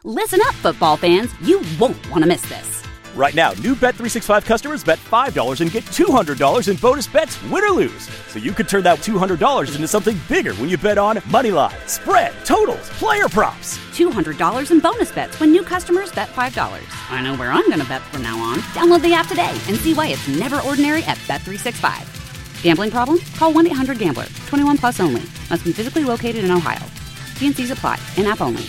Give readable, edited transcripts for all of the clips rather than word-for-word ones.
Listen up, football fans. You won't want to miss this. Right now, new Bet365 customers bet $5 and get $200 in bonus bets, win or lose. So you could turn that $200 into something bigger when you bet on money line, spread, totals, player props. $200 in bonus bets when new customers bet $5. I know where I'm going to bet from now on. Download the app today and see why it's never ordinary at Bet365. Gambling problem? Call 1-800-GAMBLER. 21 plus only. Must be physically located in Ohio. T&Cs apply. In-app only.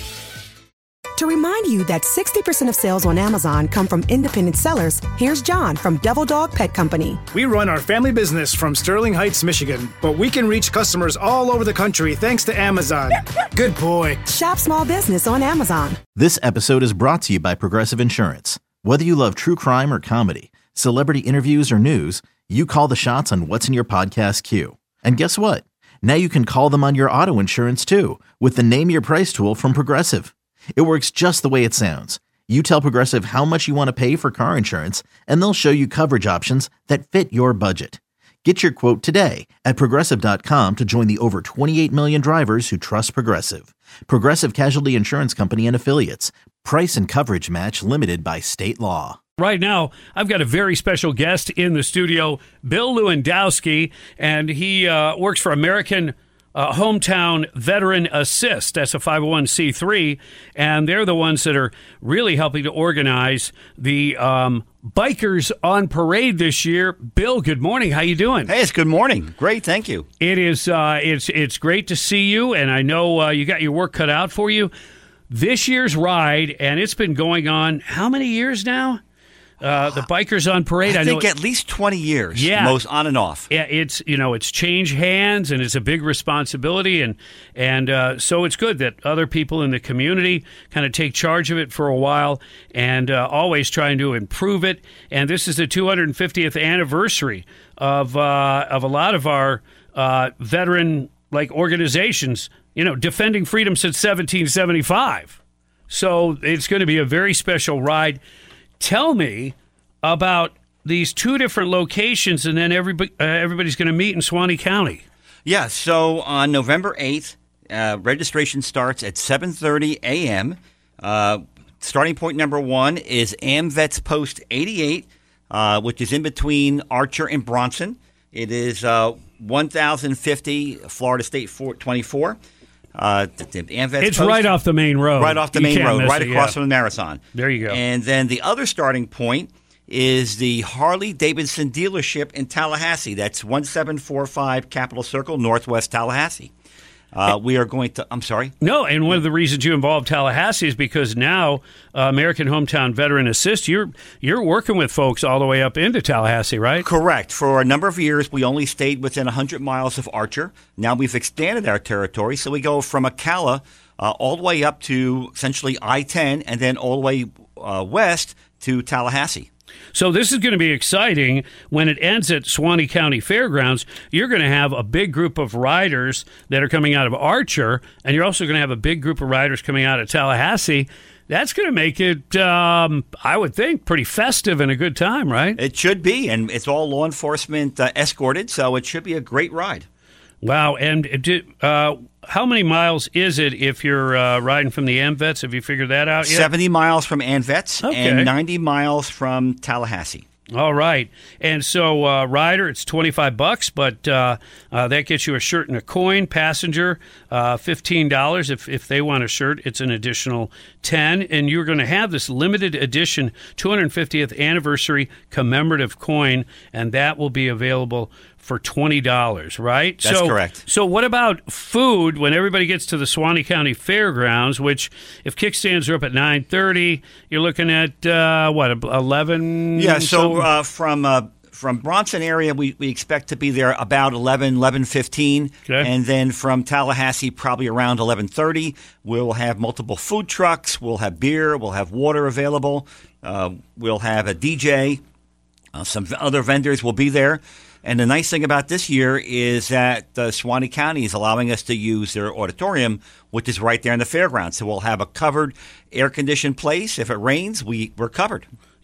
To remind you that 60% of sales on Amazon come from independent sellers, here's John from Devil Dog Pet Company. We run our family business from Sterling Heights, Michigan, but we can reach customers all over the country thanks to Amazon. Good boy. Shop small business on Amazon. This episode is brought to you by Progressive Insurance. Whether you love true crime or comedy, celebrity interviews or news, you call the shots on what's in your podcast queue. And guess what? Now you can call them on your auto insurance too with the Name Your Price tool from Progressive. It works just the way it sounds. You tell Progressive how much you want to pay for car insurance, and they'll show you coverage options that fit your budget. Get your quote today at Progressive.com to join the over 28 million drivers who trust Progressive. Progressive Casualty Insurance Company and Affiliates. Price and coverage match limited by state law. Right now, I've got a very special guest in the studio, Bill Lewandowski, and he works for American Hometown Veteran Assist. That's a 501c3, and they're the ones that are really helping to organize the Bikers on Parade this year. Bill, good morning. How you doing? Hey, it's good morning. Great, thank you. It is. It's great to see you, and I know you got your work cut out for you. This year's ride, and it's been going on how many years now? The Bikers on Parade. I think at least 20 years. Yeah, most on and off. Yeah, it's changed hands and it's a big responsibility, and so it's good that other people in the community kind of take charge of it for a while and always trying to improve it. And this is the 250th anniversary of a lot of our veteran organizations. Defending freedom since 1775. So it's going to be a very special ride. Tell me about these two different locations, and then everybody's going to meet in Suwannee County. Yeah, so on November 8th, registration starts at 7:30 a.m. Starting point number one is AmVets Post 88, which is in between Archer and Bronson. It is 1050 Florida State 24. It's right off the main road. Right off the main road, right across from the Marathon. There you go. And then the other starting point is the Harley-Davidson dealership in Tallahassee. That's 1745 Capitol Circle, Northwest Tallahassee. We are going to – I'm sorry? No, and one of the reasons you involved Tallahassee is because now American Hometown Veteran Assist, you're working with folks all the way up into Tallahassee, right? Correct. For a number of years, we only stayed within 100 miles of Archer. Now we've expanded our territory, so we go from Ocala all the way up to essentially I-10 and then all the way west to Tallahassee. So this is going to be exciting. When it ends at Suwannee County Fairgrounds, you're going to have a big group of riders that are coming out of Archer, and you're also going to have a big group of riders coming out of Tallahassee. That's going to make it, I would think, pretty festive and a good time, right? It should be, and it's all law enforcement escorted, so it should be a great ride. Wow, and how many miles is it if you're riding from the AmVets? Have you figured that out yet? 70 miles from AmVets okay. and 90 miles from Tallahassee. All right. And so, rider, it's $25, but that gets you a shirt and a coin. Passenger, $15. If they want a shirt, it's an additional $10. And you're going to have this limited edition 250th anniversary commemorative coin, and that will be available for $20, right? That's correct. So what about food when everybody gets to the Suwannee County Fairgrounds, which if kickstands are up at 9:30, you're looking at, 11? Yeah, so from Bronson area, we expect to be there about 11:15. Okay. And then from Tallahassee, probably around 11:30. We'll have multiple food trucks. We'll have beer. We'll have water available. We'll have a DJ. Some other vendors will be there. And the nice thing about this year is that Suwannee County is allowing us to use their auditorium, which is right there in the fairgrounds. So we'll have a covered, air-conditioned place. If it rains, we're covered.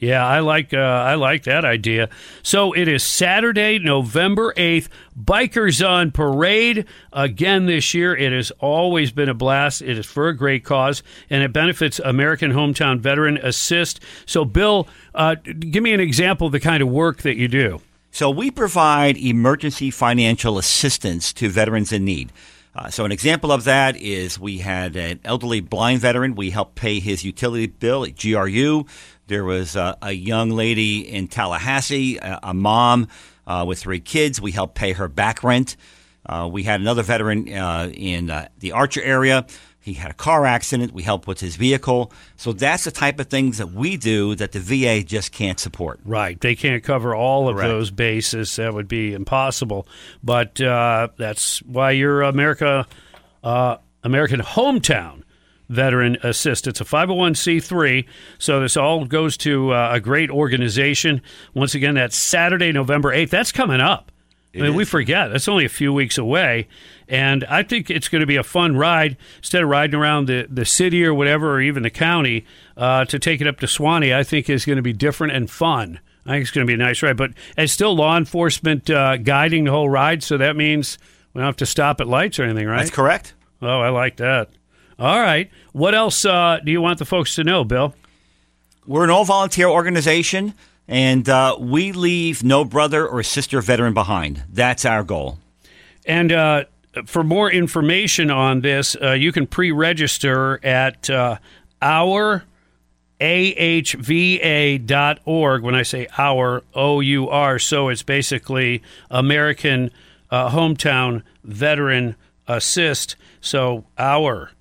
Yeah, I like that idea. So it is Saturday, November 8th, Bikers on Parade. Again this year, it has always been a blast. It is for a great cause, and it benefits American Hometown Veteran Assist. So, Bill, give me an example of the kind of work that you do. So we provide emergency financial assistance to veterans in need. So an example of that is we had an elderly blind veteran. We helped pay his utility bill at GRU. There was a young lady in Tallahassee, a mom with 3 kids. We helped pay her back rent. We had another veteran in the Archer area. He had a car accident. We helped with his vehicle. So that's the type of things that we do that the VA just can't support. Right. They can't cover all of those bases. That would be impossible. But that's why you're American Hometown Veteran Assist. It's a 501c3, so this all goes to a great organization. Once again, that's Saturday, November 8th. That's coming up. We forget. That's only a few weeks away, and I think it's going to be a fun ride. Instead of riding around the city or whatever, or even the county, to take it up to Suwanee, I think is going to be different and fun. I think it's going to be a nice ride, but it's still law enforcement guiding the whole ride, so that means we don't have to stop at lights or anything, right? That's correct. Oh, I like that. All right. What else do you want the folks to know, Bill? We're an all-volunteer organization, and we leave no brother or sister veteran behind. That's our goal. And for more information on this, you can pre-register at ourahva.org. When I say our, O-U-R, so it's basically American Hometown Veteran Assist. So our...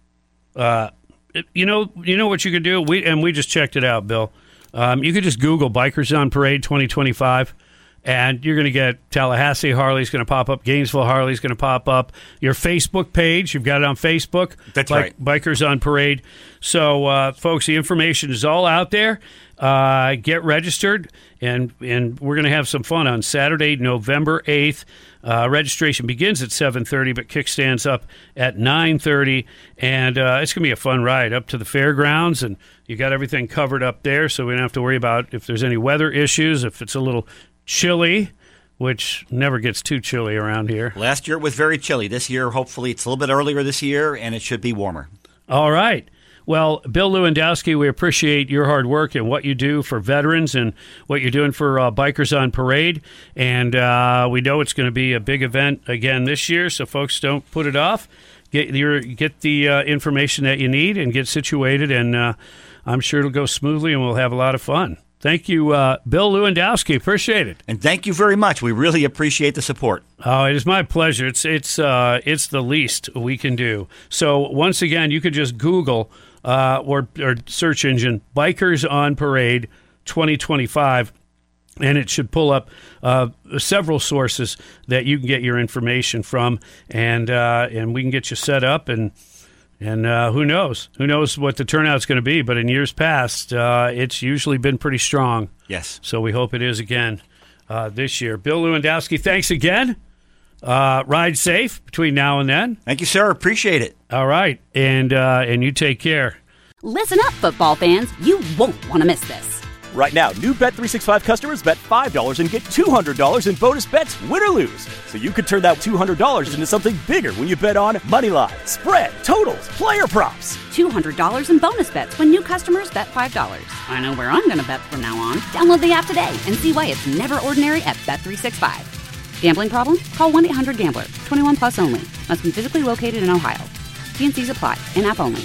you know what you could do? We just checked it out, Bill. You could just Google Bikers on Parade 2025, and you're going to get Tallahassee Harley's going to pop up, Gainesville Harley's going to pop up, your Facebook page, you've got it on Facebook. That's right. Bikers on Parade. So, folks, the information is all out there. Get registered, and we're going to have some fun on Saturday, November 8th. Registration begins at 7:30, but kickstands up at 9:30, and it's going to be a fun ride up to the fairgrounds, and you got everything covered up there, so we don't have to worry about if there's any weather issues, if it's a little chilly, which never gets too chilly around here. Last year it was very chilly. This year, hopefully, it's a little bit earlier this year, and it should be warmer. All right. Well, Bill Lewandowski, we appreciate your hard work and what you do for veterans and what you're doing for Bikers on Parade. And we know it's going to be a big event again this year, so folks, don't put it off. Get the information that you need and get situated, and I'm sure it'll go smoothly and we'll have a lot of fun. Thank you, Bill Lewandowski. Appreciate it. And thank you very much. We really appreciate the support. Oh, it is my pleasure. It's the least we can do. So once again, you could just Google or search engine Bikers on Parade 2025, and it should pull up several sources that you can get your information from, and we can get you set up, and who knows what the turnout's going to be. But in years past, it's usually been pretty strong. Yes. So we hope it is again this year. Bill Lewandowski, thanks again. Ride safe between now and then. Thank you, sir. Appreciate it. All right, and you take care. Listen up, football fans. You won't want to miss this. Right now, new Bet365 customers bet $5 and get $200 in bonus bets, win or lose. So you could turn that $200 into something bigger when you bet on Moneyline, spread, totals, player props. $200 in bonus bets when new customers bet $5. I know where I'm going to bet from now on. Download the app today and see why it's never ordinary at Bet365. Gambling problem? Call 1-800-GAMBLER. 21 plus only. Must be physically located in Ohio. T&Cs apply. In-app only.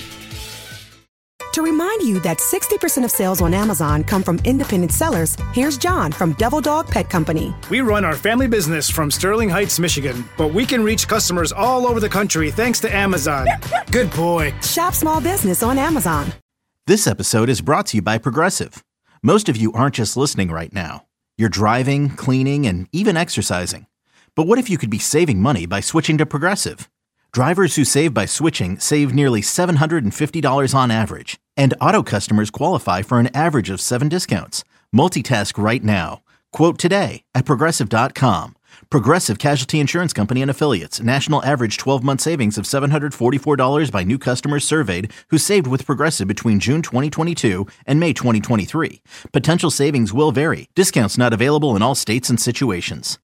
To remind you that 60% of sales on Amazon come from independent sellers, here's John from Devil Dog Pet Company. We run our family business from Sterling Heights, Michigan, but we can reach customers all over the country thanks to Amazon. Good boy. Shop small business on Amazon. This episode is brought to you by Progressive. Most of you aren't just listening right now. You're driving, cleaning, and even exercising. But what if you could be saving money by switching to Progressive? Drivers who save by switching save nearly $750 on average. And auto customers qualify for an average of 7 discounts. Multitask right now. Quote today at Progressive.com. Progressive Casualty Insurance Company and Affiliates. National average 12-month savings of $744 by new customers surveyed who saved with Progressive between June 2022 and May 2023. Potential savings will vary. Discounts not available in all states and situations.